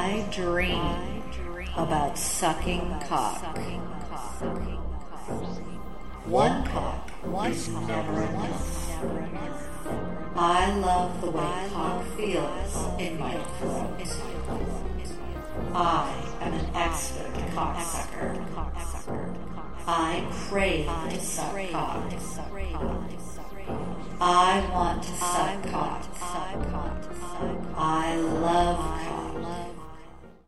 I dream about sucking cock. One cock is never enough. I love the way cock feels in my throat. I am an expert cocksucker. I crave to suck cock. I want to suck cock. I love cock.